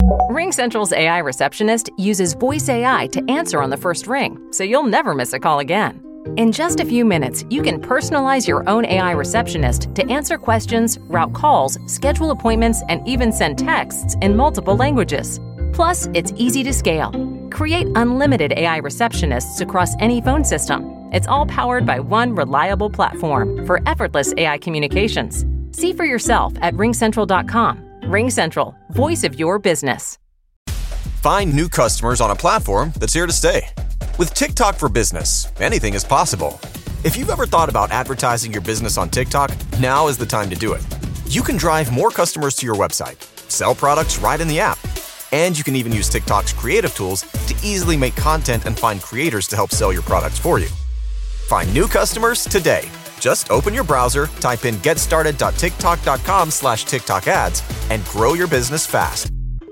RingCentral's AI receptionist uses voice AI to answer on the first ring, so you'll never miss a call again. In just a few minutes, you can personalize your own AI receptionist to answer questions, route calls, schedule appointments, and even send texts in multiple languages. Plus, it's easy to scale. Create unlimited AI receptionists across any phone system. It's all powered by one reliable platform for effortless AI communications. See for yourself at ringcentral.com. RingCentral, voice of your business. Find new customers on a platform that's here to stay. With TikTok for Business, anything is possible. If you've ever thought about advertising your business on TikTok, now is the time to do it. You can drive more customers to your website, sell products right in the app, and you can even use TikTok's creative tools to easily make content and find creators to help sell your products for you. Find new customers today. Just open your browser, type in getstarted.tiktok.com/TikTok ads, and grow your business fast.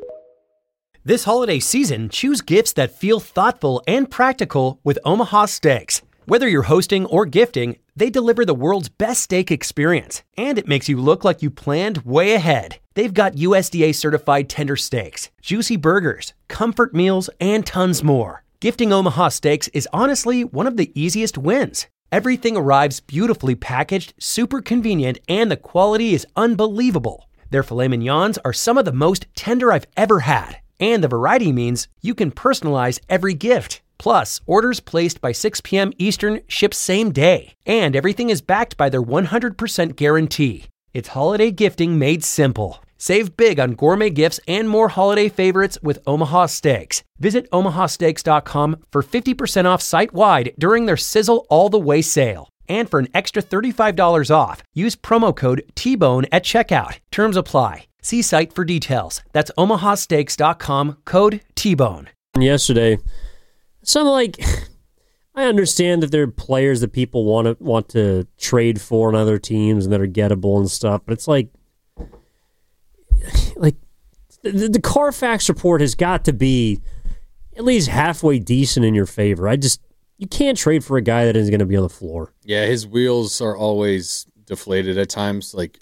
This holiday season, choose gifts that feel thoughtful and practical with Omaha Steaks. Whether you're hosting or gifting, they deliver the world's best steak experience, and it makes you look like you planned way ahead. They've got USDA certified tender steaks, juicy burgers, comfort meals, and tons more. Gifting Omaha Steaks is honestly one of the easiest wins. Everything arrives beautifully packaged, super convenient, and the quality is unbelievable. Their filet mignons are some of the most tender I've ever had, and the variety means you can personalize every gift. Plus, orders placed by 6 p.m. Eastern ship same day, and everything is backed by their 100% guarantee. It's holiday gifting made simple. Save big on gourmet gifts and more holiday favorites with Omaha Steaks. Visit omahasteaks.com for 50% off site-wide during their Sizzle All the Way sale. And for an extra $35 off, use promo code TBONE at checkout. Terms apply. See site for details. That's omahasteaks.com, code TBONE. Yesterday, so I'm like, I understand that there are players that people want to trade for on other teams and that are gettable and stuff, but it's like the Carfax report has got to be at least halfway decent in your favor. You can't trade for a guy that isn't going to be on the floor. Yeah, his wheels are always deflated at times. Like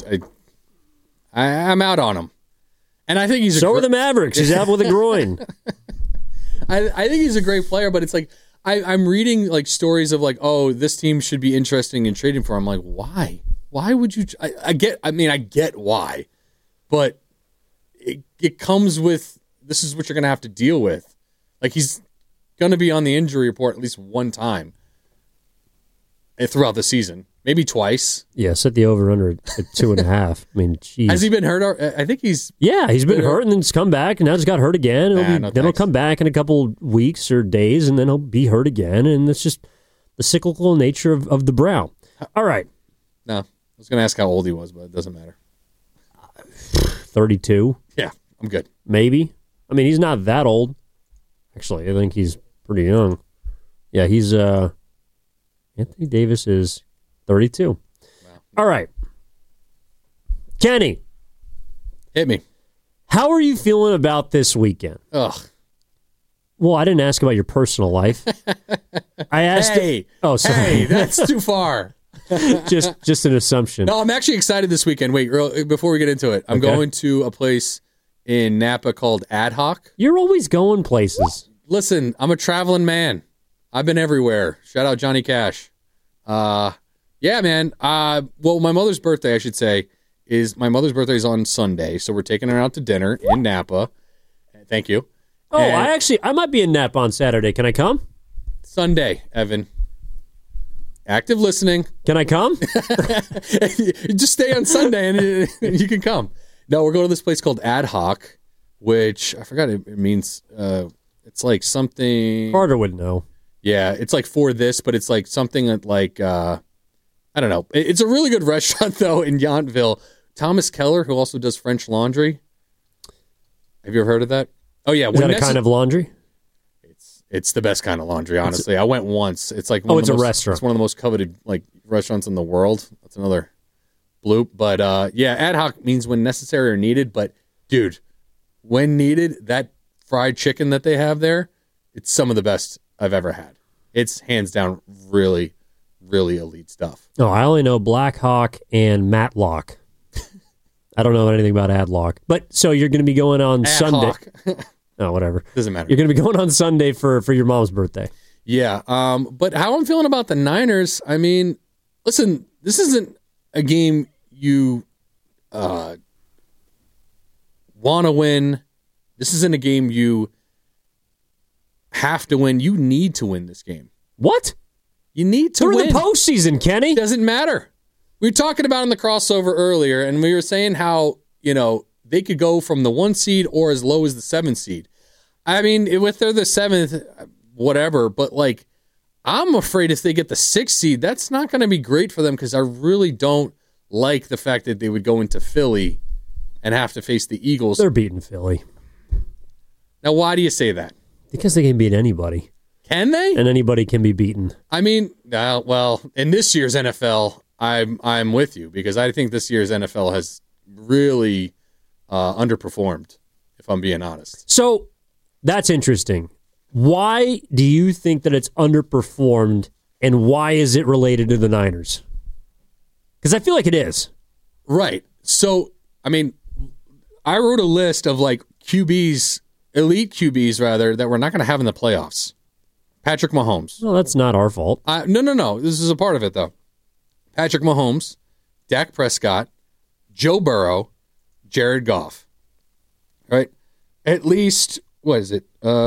I'm out on him, and I think so are the Mavericks. He's out with a groin. I think he's a great player, but it's like I'm reading like stories of like, oh, this team should be interesting in trading for him. I'm like, why? Why would you? I get why, but it comes with, this is what you're going to have to deal with. Like, he's going to be on the injury report at least one time throughout the season, maybe twice. Yeah, set the over-under at 2.5. I mean, geez. Has he been hurt? I think he's... Yeah, he's been hurt and then he's come back, and now he's got hurt again. Then he'll come back in a couple weeks or days, and then he'll be hurt again, and it's just the cyclical nature of the brow. All right. No, I was going to ask how old he was, but it doesn't matter. 32. Yeah, I'm good. Maybe. I mean, he's not that old. Actually, I think he's pretty young. Yeah, he's Anthony Davis is 32. Wow. All right. Kenny. Hit me. How are you feeling about this weekend? Ugh. Well, I didn't ask about your personal life. I asked... Hey. Oh, sorry. Hey, that's too far. just an assumption. No, I'm actually excited this weekend. Wait, before we get into it, I'm going to a place in Napa called Ad Hoc. You're always going places. Listen, I'm a traveling man. I've been everywhere. Shout out Johnny Cash. Yeah, man. Well, my mother's birthday, I should say, is on Sunday, so we're taking her out to dinner in Napa. Thank you. Oh, I might be in Napa on Saturday. Can I come? Sunday, Evan. Active listening. Can I come? Just stay on Sunday and you can come. No, we're going to this place called Ad Hoc, which I forgot it means. It's like something. Carter would know. Yeah, it's like for this, but it's like something that like I don't know. It's a really good restaurant though in Yountville. Thomas Keller, who also does French Laundry. Have you ever heard of that? Oh yeah, is that a kind of laundry? It's the best kind of laundry, honestly. I went once. It's like it's a restaurant. It's one of the most coveted like restaurants in the world. That's another bloop. But yeah, Ad Hoc means when necessary or needed. But dude, when needed, that fried chicken that they have there, it's some of the best I've ever had. It's hands down really, really elite stuff. Oh, I only know Black Hawk and Matlock. I don't know anything about Adlock. But so you're going to be going on Sunday. Oh, whatever. Doesn't matter. You're going to be going on Sunday for your mom's birthday. Yeah. But how I'm feeling about the Niners, I mean, listen, this isn't a game you want to win. This isn't a game you have to win. You need to win this game. What? You need to We're win. in the postseason, Kenny. Doesn't matter. We were talking about in the crossover earlier, and we were saying how, they could go from the 1 seed or as low as the 7 seed. I mean, if they're the 7th, whatever, but I'm afraid if they get the 6th seed, that's not going to be great for them because I really don't like the fact that they would go into Philly and have to face the Eagles. They're beating Philly. Now, why do you say that? Because they can beat anybody. Can they? And anybody can be beaten. I mean, well, in this year's NFL, I'm with you because I think this year's NFL has really underperformed, if I'm being honest. So that's interesting. Why do you think that it's underperformed, and why is it related to the Niners? Because I feel like it is. Right. So, I mean, I wrote a list of QBs, elite QBs rather, that we're not going to have in the playoffs. Patrick Mahomes. Well, that's not our fault. No. This is a part of it, though. Patrick Mahomes, Dak Prescott, Joe Burrow, Jared Goff. Right? At least, what is it?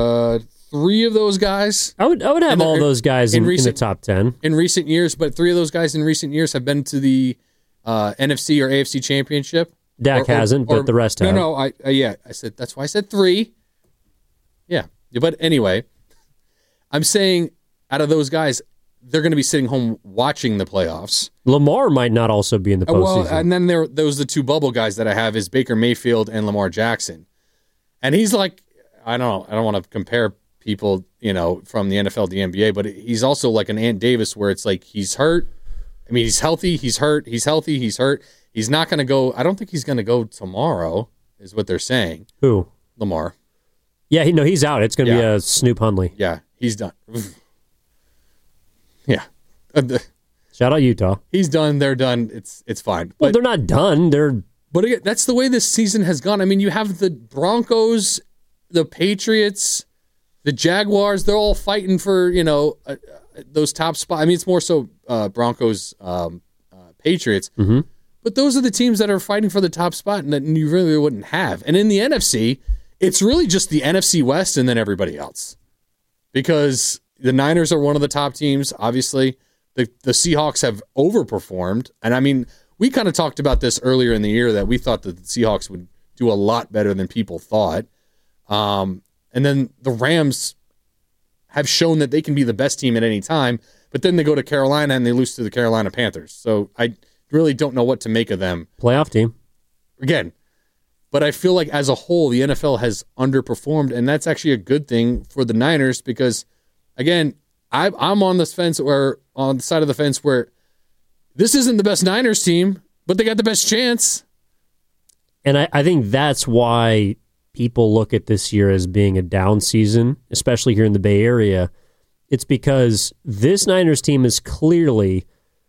3 of those guys. I would have all those guys in the top 10. In recent years, but 3 of those guys in recent years have been to the NFC or AFC championship. Dak hasn't, but the rest have. No, I said, that's why I said 3. Yeah. But anyway, I'm saying out of those guys, they're going to be sitting home watching the playoffs. Lamar might not also be in the postseason. Well, and then those are the 2 bubble guys that I have is Baker Mayfield and Lamar Jackson. And he's I don't want to compare people, from the NFL to the NBA, but he's also like an Ant Davis where it's he's hurt. I mean, he's healthy, he's hurt, he's healthy, he's hurt. He's not going to go. I don't think he's going to go tomorrow, is what they're saying. Who? Lamar. Yeah, he's out. It's going to be a Snoop Hundley. Yeah, he's done. Yeah. Shout out Utah. He's done. They're done. It's fine. Well, they're not done. But again, that's the way this season has gone. I mean, you have the Broncos, the Patriots, the Jaguars. They're all fighting for those top spots. I mean, it's more so Broncos, Patriots. Mm-hmm. But those are the teams that are fighting for the top spot and that you really wouldn't have. And in the NFC, it's really just the NFC West and then everybody else. Because the Niners are one of the top teams, obviously. The Seahawks have overperformed. And I mean, we kind of talked about this earlier in the year that we thought that the Seahawks would do a lot better than people thought. And then the Rams have shown that they can be the best team at any time. But then they go to Carolina and they lose to the Carolina Panthers. So I really don't know what to make of them. Playoff team. Again. But I feel like as a whole, the NFL has underperformed, and that's actually a good thing for the Niners because, again, I'm on this fence or on the side of the fence where this isn't the best Niners team, but they got the best chance. And I think that's why people look at this year as being a down season, especially here in the Bay Area. It's because this Niners team is clearly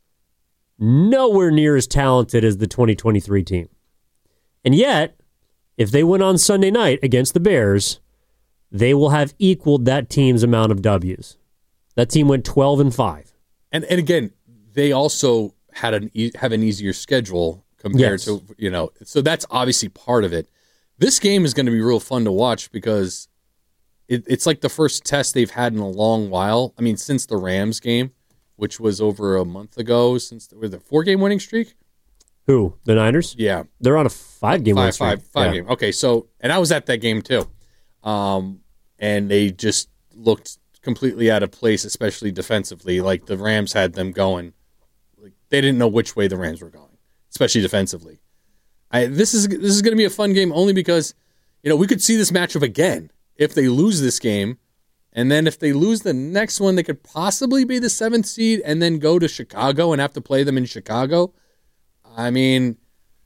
nowhere near as talented as the 2023 team. And yet, if they win on Sunday night against the Bears, they will have equaled that team's amount of W's. That team went 12-5. And again, they also have an easier schedule compared to, so that's obviously part of it. This game is going to be real fun to watch because it's like the first test they've had in a long while. I mean, since the Rams game, which was over a month ago, since the 4-game winning streak. Who? The Niners? Yeah. They're on a 5-game winning streak. Five game. Okay, so, and I was at that game too. And they just looked completely out of place, especially defensively. Like the Rams had them going. Like they didn't know which way the Rams were going, especially defensively. This is going to be a fun game only because, we could see this matchup again if they lose this game. And then if they lose the next one, they could possibly be the 7th seed and then go to Chicago and have to play them in Chicago. I mean,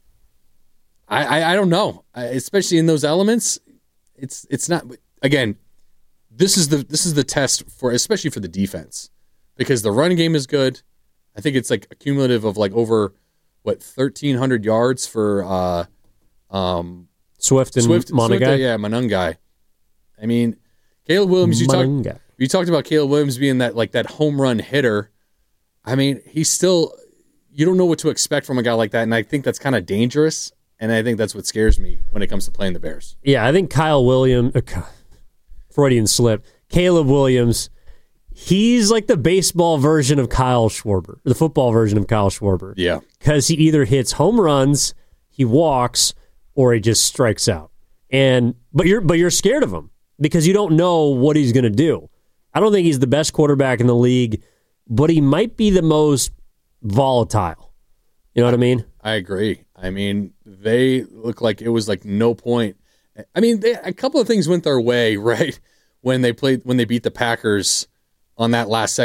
I don't know, especially in those elements. It's not, again, this is the test for, especially for the defense, because the run game is good. I think it's like a cumulative of like over 1,300 yards for Swift and Monangai? Yeah, Monangai. I mean, Caleb Williams, you talked about Caleb Williams being that home run hitter. I mean, he's still, you don't know what to expect from a guy like that, and I think that's kind of dangerous, and I think that's what scares me when it comes to playing the Bears. Yeah, I think Kyle Williams, Freudian slip, Caleb Williams, he's like the baseball version of Kyle Schwarber, the football version of Kyle Schwarber. Yeah. Because he either hits home runs, he walks, or he just strikes out. But you're scared of him because you don't know what he's going to do. I don't think he's the best quarterback in the league, but he might be the most volatile. You know what I mean? I agree. I mean, they look like it was like no point. I mean, a couple of things went their way, right? When they beat the Packers on that last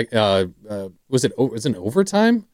was it overtime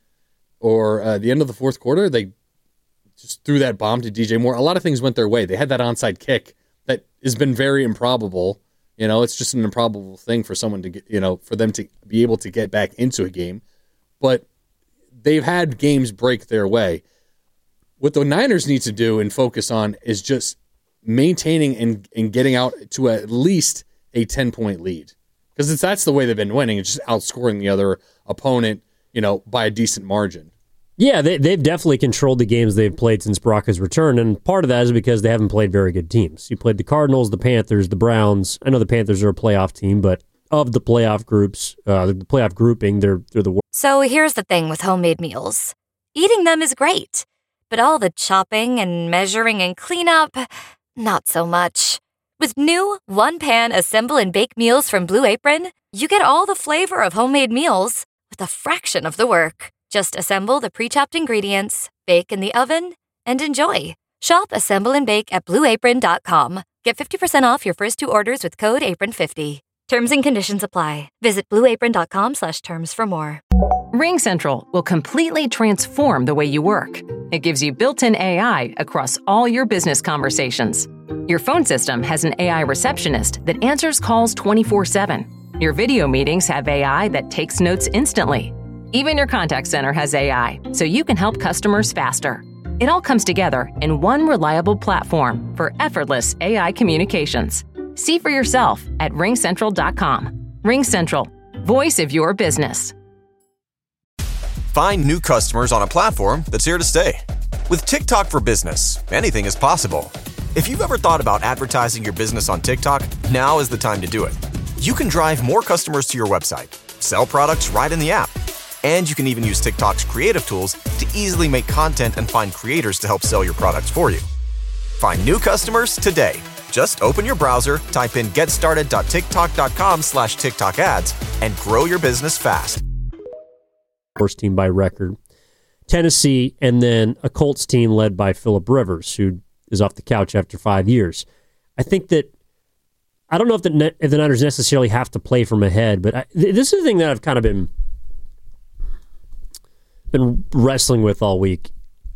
or the end of the fourth quarter? They just threw that bomb to DJ Moore. A lot of things went their way. They had that onside kick that has been very improbable. You know, it's just an improbable thing for someone to get, for them to be able to get back into a game. But they've had games break their way. What the Niners need to do and focus on is just maintaining and getting out to at least a 10-point lead. Because that's the way they've been winning. It's just outscoring the other opponent, by a decent margin. Yeah, they've definitely controlled the games they've played since Brock has returned, and part of that is because they haven't played very good teams. You played the Cardinals, the Panthers, the Browns. I know the Panthers are a playoff team, but of the playoff groups, the playoff grouping, they're the worst. So here's the thing with homemade meals. Eating them is great, but all the chopping and measuring and cleanup, not so much. With new one-pan assemble and bake meals from Blue Apron, you get all the flavor of homemade meals with a fraction of the work. Just assemble the pre-chopped ingredients, bake in the oven, and enjoy. Shop, assemble, and bake at BlueApron.com. Get 50% off your first 2 orders with code APRON50. Terms and conditions apply. Visit BlueApron.com/terms for more. RingCentral will completely transform the way you work. It gives you built-in AI across all your business conversations. Your phone system has an AI receptionist that answers calls 24/7. Your video meetings have AI that takes notes instantly. Even your contact center has AI, so you can help customers faster. It all comes together in one reliable platform for effortless AI communications. See for yourself at RingCentral.com. RingCentral, voice of your business. Find new customers on a platform that's here to stay. With TikTok for Business, anything is possible. If you've ever thought about advertising your business on TikTok, now is the time to do it. You can drive more customers to your website, sell products right in the app, and you can even use TikTok's creative tools to easily make content and find creators to help sell your products for you. Find new customers today. Just open your browser, type in getstarted.tiktok.com/TikTok ads, and grow your business fast. Worst team by record. Tennessee, and then a Colts team led by Phillip Rivers, who is off the couch after 5 years. I think that, I don't know if the Niners necessarily have to play from ahead, but this is the thing that I've kind of been wrestling with all week.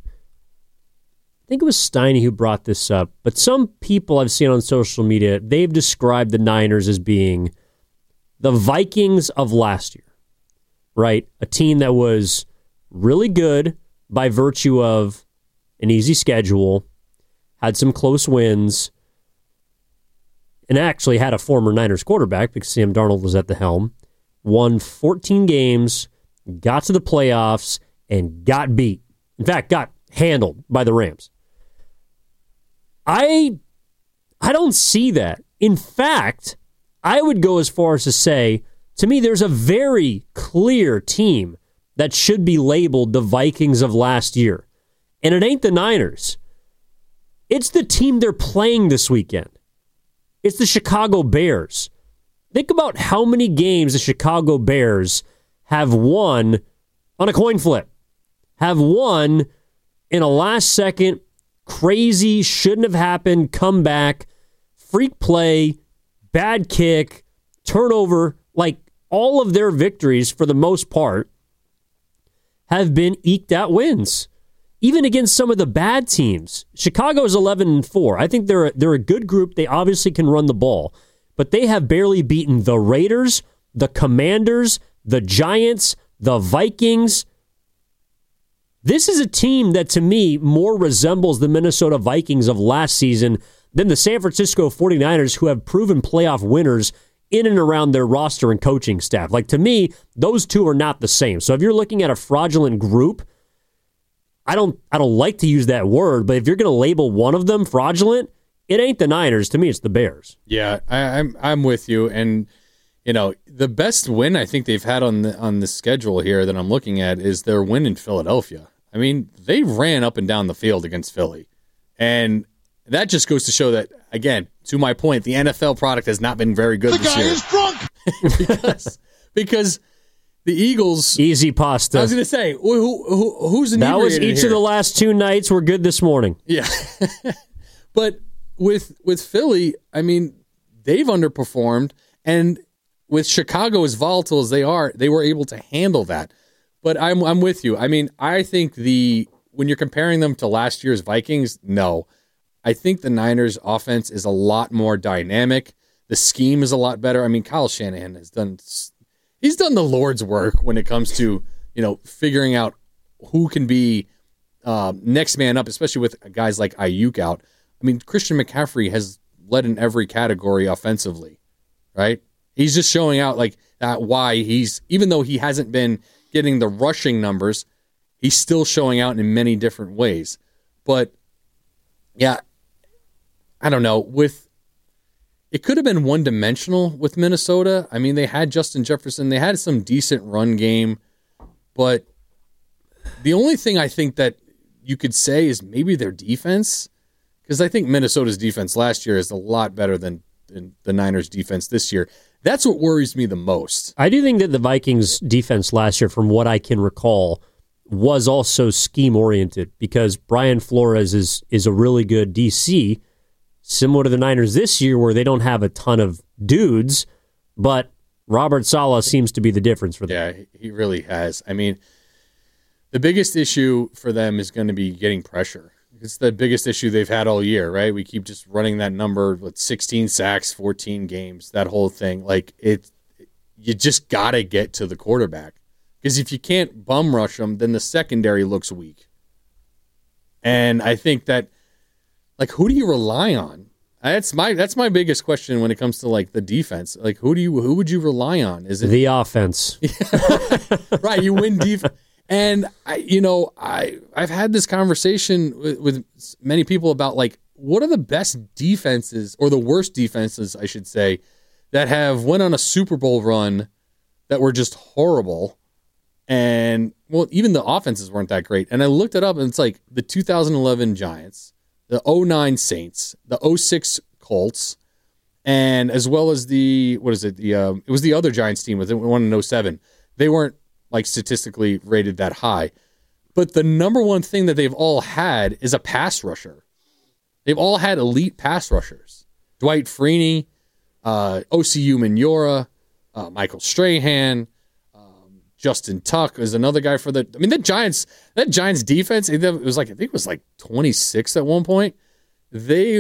I think it was Steiny who brought this up, but some people I've seen on social media, they've described the Niners as being the Vikings of last year, right? A team that was really good by virtue of an easy schedule, had some close wins, and actually had a former Niners quarterback because Sam Darnold was at the helm, won 14 games, got to the playoffs, and got beat. In fact, got handled by the Rams. I don't see that. In fact, I would go as far as to say, to me, there's a very clear team that should be labeled the Vikings of last year. And it ain't the Niners. It's the team they're playing this weekend. It's the Chicago Bears. Think about how many games the Chicago Bears have won on a coin flip. Have won in a last-second, crazy, shouldn't have happened, comeback, freak play, bad kick, turnover. Like, all of their victories, for the most part, have been eked-out wins. Even against some of the bad teams. Chicago is 11-4. I think they're a good group. They obviously can run the ball. But they have barely beaten the Raiders, the Commanders, the Giants, the Vikings. This is a team that, to me, more resembles the Minnesota Vikings of last season than the San Francisco 49ers, who have proven playoff winners in and around their roster and coaching staff. Like, to me, those two are not the same. So if you're looking at a fraudulent group, I don't like to use that word, but if you're going to label one of them fraudulent, it ain't the Niners. To me, it's the Bears. Yeah, I'm with you. And, the best win I think they've had on the schedule here that I'm looking at is their win in Philadelphia. I mean, they ran up and down the field against Philly. And that just goes to show that, again, to my point, the NFL product has not been very good this year. The guy is drunk! because the Eagles... Easy pasta. I was going to say, who's inebriated That was each here? of the last 2 nights were good this morning. Yeah. But with Philly, I mean, they've underperformed. And with Chicago as volatile as they are, they were able to handle that. But I'm with you. I mean, I think when you're comparing them to last year's Vikings, no. I think the Niners' offense is a lot more dynamic. The scheme is a lot better. I mean, Kyle Shanahan has done the Lord's work when it comes to, figuring out who can be next man up, especially with guys like Ayuk out. I mean, Christian McCaffrey has led in every category offensively, right? He's just showing out like that why even though he hasn't been getting the rushing numbers, he's still showing out in many different ways. But yeah, I don't know. It could have been one-dimensional with Minnesota. I mean, they had Justin Jefferson. They had some decent run game. But the only thing I think that you could say is maybe their defense, because I think Minnesota's defense last year is a lot better than the Niners' defense this year. That's what worries me the most. I do think that the Vikings' defense last year, from what I can recall, was also scheme-oriented because Brian Flores is a really good DC, similar to the Niners this year where they don't have a ton of dudes, but Robert Saleh seems to be the difference for them. Yeah, he really has. I mean, the biggest issue for them is going to be getting pressure. It's the biggest issue they've had all year, right? We keep just running that number with 16 sacks, 14 games, that whole thing. Like, you just got to get to the quarterback. Because if you can't bum rush them, then the secondary looks weak. And I think that, like, who do you rely on? That's my biggest question when it comes to, like, the defense. Like, who would you rely on? Is it the offense? Right, you win defense. And I've had this conversation with many people about, like, what are the best defenses, or the worst defenses, I should say, that have went on a Super Bowl run that were just horrible. And, well, even the offenses weren't that great. And I looked it up, and it's like the 2011 Giants, the 2009 Saints, the 2006 Colts, and as well as it was the other Giants team with it won in 2007. They weren't, like, statistically rated that high. But the number one thing that they've all had is a pass rusher. They've all had elite pass rushers. Dwight Freeney, OCU Minora, Michael Strahan, Justin Tuck is another guy for that Giants defense, it was like, I think it was like 26 at one point. They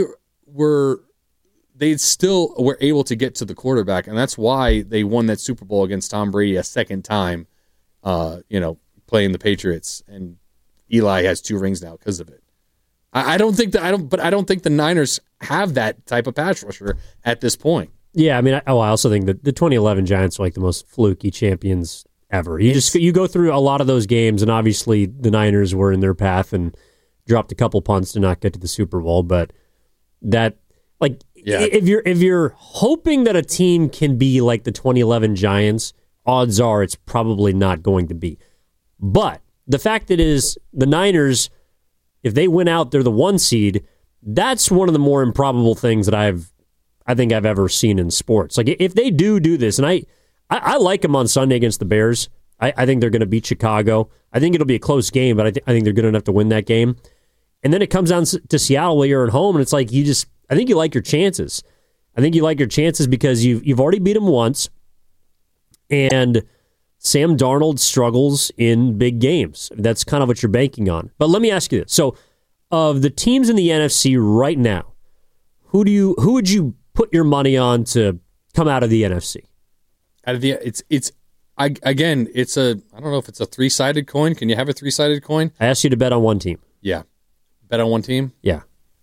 still were able to get to the quarterback, and that's why they won that Super Bowl against Tom Brady a second time, playing the Patriots, and Eli has 2 rings now because of it. I don't think the Niners have that type of pass rusher at this point. Yeah, I mean, I also think that the 2011 Giants are like the most fluky champions ever. You go through a lot of those games, and obviously the Niners were in their path and dropped a couple punts to not get to the Super Bowl. But that, like, if you're hoping that a team can be like the 2011 Giants, odds are it's probably not going to be. But the fact that is the Niners, if they win out, they're the 1 seed. That's one of the more improbable things that I think I've ever seen in sports. Like, if they do this, and I like them on Sunday against the Bears. I think they're going to beat Chicago. I think it'll be a close game, but I think they're good enough to win that game. And then it comes down to Seattle where you're at home, and it's like I think you like your chances. I think you like your chances because you've already beat them once, and Sam Darnold struggles in big games. That's kind of what you're banking on. But let me ask you this. So, of the teams in the NFC right now, who would you put your money on to come out of the NFC? It's again, I don't know if it's a 3-sided coin. Can you have a 3-sided coin? I asked you to bet on one team. Yeah. Bet on one team? Yeah.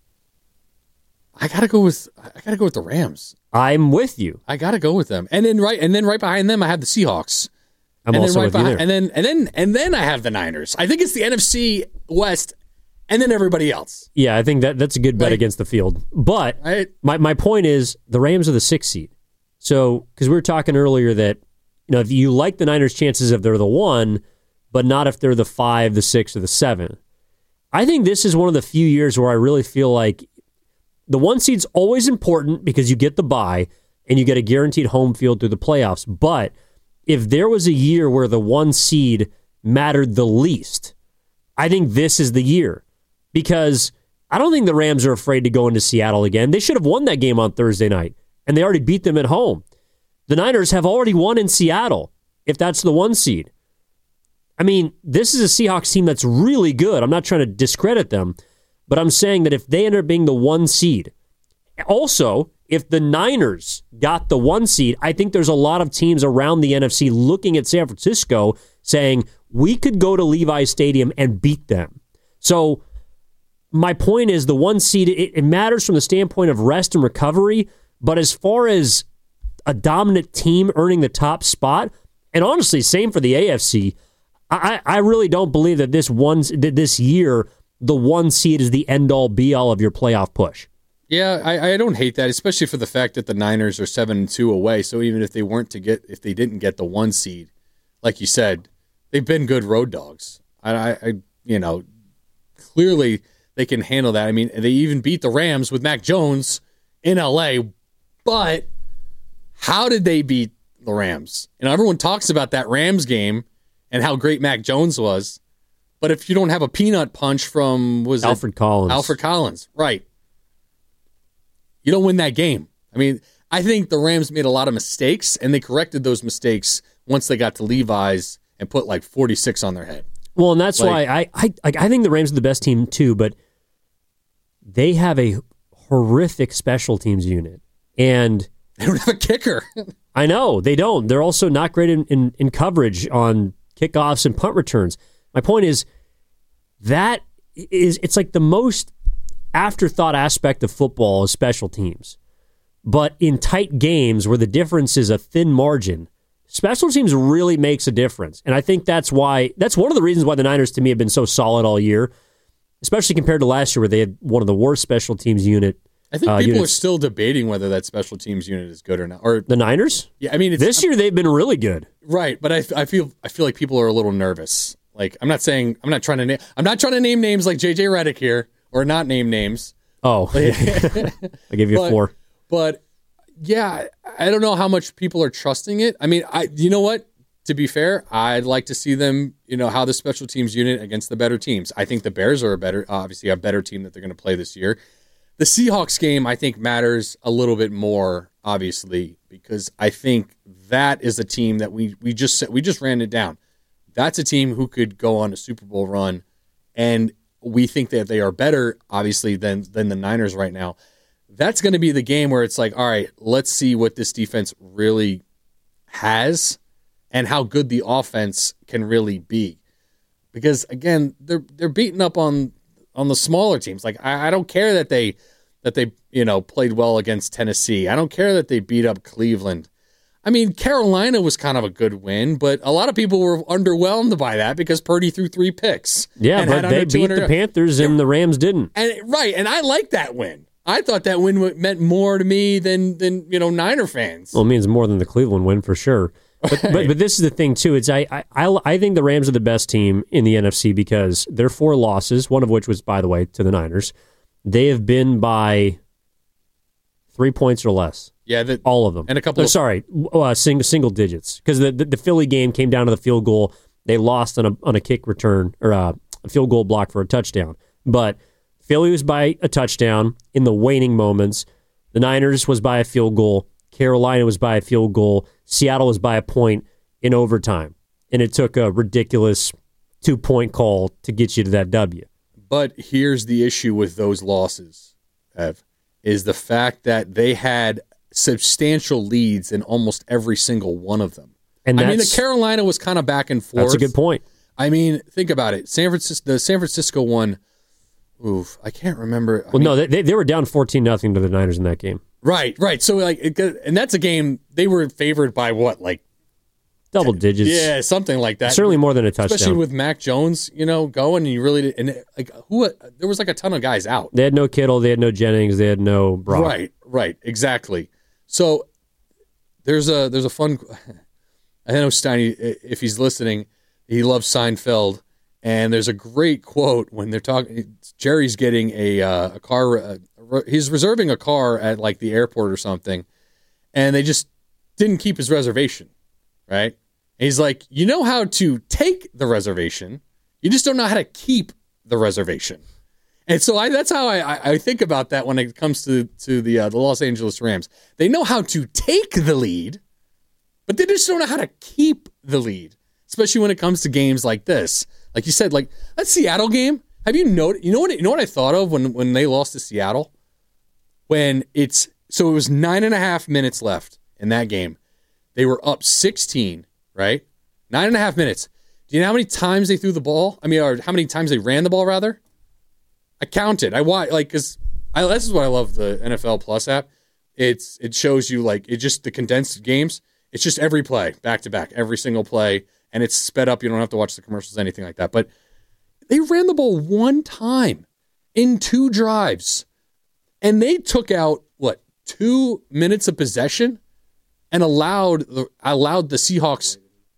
I gotta go with the Rams. I'm with you. I gotta go with them. And then right behind them I have the Seahawks. I'm also with you there. And then I have the Niners. I think it's the NFC West and then everybody else. Yeah, I think that's a good bet against the field. But my point is the Rams are the 6th seed. So, because we were talking earlier that, if you like the Niners' chances if they're the 1, but not if they're the 5, the 6, or the 7. I think this is one of the few years where I really feel like the 1 seed's always important because you get the bye and you get a guaranteed home field through the playoffs. But if there was a year where the 1 seed mattered the least, I think this is the year. Because I don't think the Rams are afraid to go into Seattle again. They should have won that game on Thursday night, and they already beat them at home. The Niners have already won in Seattle, if that's the 1 seed. I mean, this is a Seahawks team that's really good. I'm not trying to discredit them, but I'm saying that if they end up being the 1 seed, also, if the Niners got the 1 seed, I think there's a lot of teams around the NFC looking at San Francisco saying, we could go to Levi's Stadium and beat them. So my point is the 1 seed, it matters from the standpoint of rest and recovery, but as far as a dominant team earning the top spot, and honestly, same for the AFC, I really don't believe that this year, the 1 seed is the end-all, be-all of your playoff push. Yeah, I don't hate that, especially for the fact that the Niners are 7-2 away. So even if they didn't get the 1 seed, like you said, they've been good road dogs. Clearly they can handle that. I mean, they even beat the Rams with Mac Jones in LA, but how did they beat the Rams? Everyone talks about that Rams game and how great Mac Jones was, but if you don't have a peanut punch from Alfred Collins, right? You don't win that game. I mean, I think the Rams made a lot of mistakes, and they corrected those mistakes once they got to Levi's and put like 46 on their head. Well, and that's why I think the Rams are the best team too, but they have a horrific special teams unit, and they don't have a kicker. I know, they don't. They're also not great in coverage on kickoffs and punt returns. My point is it's like the most afterthought aspect of football is special teams. But in tight games where the difference is a thin margin, special teams really makes a difference. And I think that's one of the reasons why the Niners to me have been so solid all year, especially compared to last year where they had one of the worst special teams unit. I think people are still debating whether that special teams unit is good or not. Or the Niners? Yeah, I mean, this year they've been really good. Right, but I feel like people are a little nervous. Like I'm not trying to name names like JJ Redick here, or not name names. Oh, I give you 4. But yeah, I don't know how much people are trusting it. I mean, you know what? To be fair, I'd like to see them, how the special teams unit against the better teams. I think the Bears are obviously a better team that they're going to play this year. The Seahawks game, I think, matters a little bit more, obviously, because I think that is a team that we just ran it down. That's a team who could go on a Super Bowl run, and we think that they are better, obviously, than the Niners right now. That's going to be the game where it's like, all right, let's see what this defense really has and how good the offense can really be. Because, again, they're beating up on the smaller teams. Like, I don't care that they played well against Tennessee. I don't care that they beat up Cleveland. I mean, Carolina was kind of a good win, but a lot of people were underwhelmed by that because Purdy threw 3 picks. Yeah, but they beat the Panthers and the Rams didn't. And I like that win. I thought that win meant more to me than Niner fans. Well, it means more than the Cleveland win for sure. But this is the thing too. It's I think the Rams are the best team in the NFC because their 4 losses, one of which was, by the way, to the Niners, they have been by 3 points or less. Yeah, all of them. And a couple. Single digits because the Philly game came down to the field goal. They lost on a kick return or a field goal block for a touchdown. But Philly was by a touchdown in the waning moments. The Niners was by a field goal. Carolina was by a field goal. Seattle was by a point in overtime. And it took a ridiculous 2-point call to get you to that W. But here's the issue with those losses, Ev, is the fact that they had substantial leads in almost every single one of them. And the Carolina was kind of back and forth. That's a good point. I mean, think about it. The San Francisco one, I can't remember. No, they were down 14-0 to the Niners in that game. Right. So, and that's a game they were favored by what, like double digits? Yeah, something like that. Certainly more than a touchdown. Especially with Mac Jones, going, and you really did. And there was like a ton of guys out. They had no Kittle, they had no Jennings, they had no Brock. Right, exactly. So there's a fun. I know Steiny, if he's listening, he loves Seinfeld. And there's a great quote when they're talking. Jerry's getting a car. He's reserving a car at like the airport or something, and they just didn't keep his reservation, right? And he's like, you know how to take the reservation, you just don't know how to keep the reservation. And so that's how I think about that when it comes to the Los Angeles Rams. They know how to take the lead, but they just don't know how to keep the lead, especially when it comes to games like this. Like you said, like that Seattle game. Have you noticed? You know what I thought of when they lost to Seattle? It was 9.5 minutes left in that game. They were up 16, right? 9.5 minutes. Do you know how many times they threw the ball? Or how many times they ran the ball, rather? I counted. I watched, because this is what I love the NFL Plus app. It shows you the condensed games. It's just every play, back to back, every single play. And it's sped up. You don't have to watch the commercials, anything like that. But they ran the ball one time in 2 drives. And they took out, 2 minutes of possession and allowed the Seahawks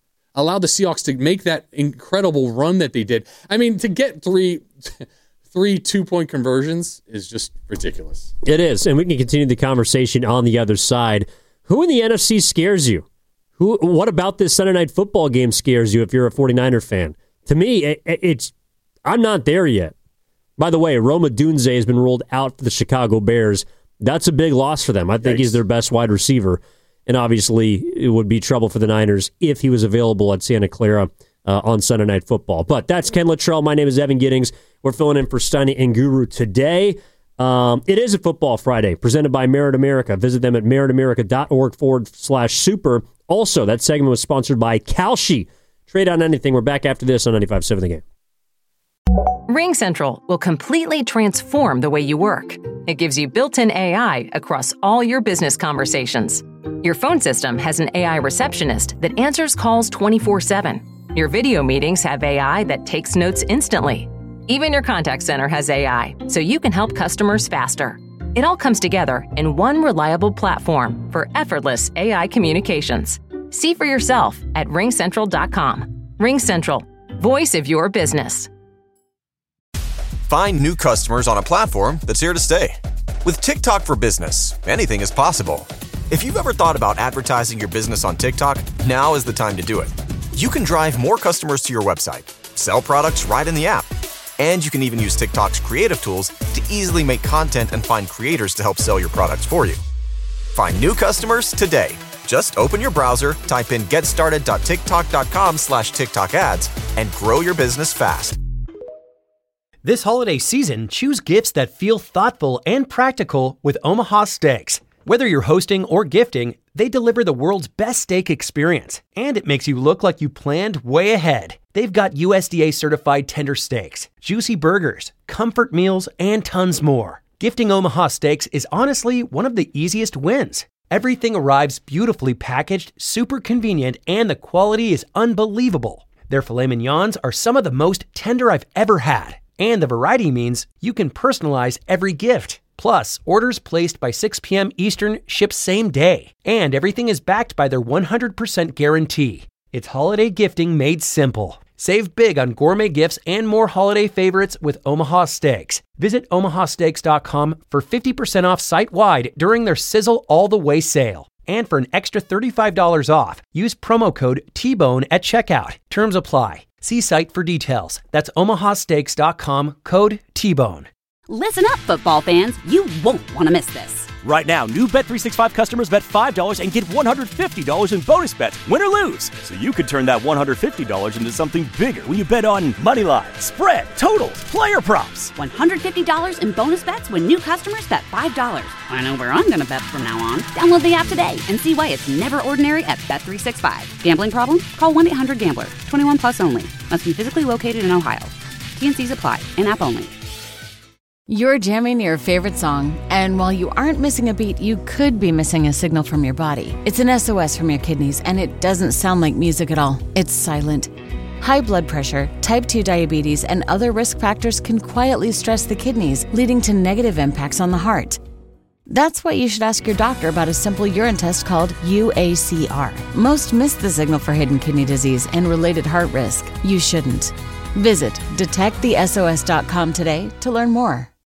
to make that incredible run that they did. To get three 2-point conversions is just ridiculous. It is. And we can continue the conversation on the other side. Who in the NFC scares you? What about this Sunday Night Football game scares you if you're a 49er fan? To me, I'm not there yet. By the way, Rome Odunze has been ruled out for the Chicago Bears. That's a big loss for them. I think he's their best wide receiver. And obviously, it would be trouble for the Niners if he was available at Santa Clara on Sunday Night Football. But that's Ken Luttrell. My name is Evan Giddings. We're filling in for Steiny and Guru today. It is a Football Friday presented by Merit America. Visit them at meritamerica.org/super. Also, that segment was sponsored by Kalshi. Trade on anything. We're back after this on 95.7 The Game. RingCentral will completely transform the way you work. It gives you built-in AI across all your business conversations. Your phone system has an AI receptionist that answers calls 24/7. Your video meetings have AI that takes notes instantly. Even your contact center has AI, so you can help customers faster. It all comes together in one reliable platform for effortless AI communications. See for yourself at ringcentral.com. RingCentral, voice of your business. Find new customers on a platform that's here to stay. With TikTok for Business, anything is possible. If you've ever thought about advertising your business on TikTok, now is the time to do it. You can drive more customers to your website, sell products right in the app, and you can even use TikTok's creative tools to easily make content and find creators to help sell your products for you. Find new customers today. Just open your browser, type in getstarted.tiktok.com/TikTok ads, and grow your business fast. This holiday season, choose gifts that feel thoughtful and practical with Omaha Steaks. Whether you're hosting or gifting, they deliver the world's best steak experience, and it makes you look like you planned way ahead. They've got USDA-certified tender steaks, juicy burgers, comfort meals, and tons more. Gifting Omaha Steaks is honestly one of the easiest wins. Everything arrives beautifully packaged, super convenient, and the quality is unbelievable. Their filet mignons are some of the most tender I've ever had. And the variety means you can personalize every gift. Plus, orders placed by 6 p.m. Eastern ship same day. And everything is backed by their 100% guarantee. It's holiday gifting made simple. Save big on gourmet gifts and more holiday favorites with Omaha Steaks. Visit omahasteaks.com for 50% off site-wide during their Sizzle All the Way sale. And for an extra $35 off, use promo code TBONE at checkout. Terms apply. See site for details. That's omahasteaks.com, code TBONE. Listen up, football fans. You won't want to miss this. Right now, new Bet365 customers bet $5 and get $150 in bonus bets, win or lose. So you could turn that $150 into something bigger when you bet on money line, spread, totals, player props. $150 in bonus bets when new customers bet $5. I know where I'm going to bet from now on. Download the app today and see why it's never ordinary at Bet365. Gambling problem? Call 1-800-GAMBLER. 21 plus only. Must be physically located in Ohio. T&Cs apply. In-app only. You're jamming your favorite song, and while you aren't missing a beat, you could be missing a signal from your body. It's an SOS from your kidneys, and it doesn't sound like music at all. It's silent. High blood pressure, type 2 diabetes, and other risk factors can quietly stress the kidneys, leading to negative impacts on the heart. That's why you should ask your doctor about a simple urine test called UACR. Most miss the signal for hidden kidney disease and related heart risk. You shouldn't. Visit detectthesos.com today to learn more.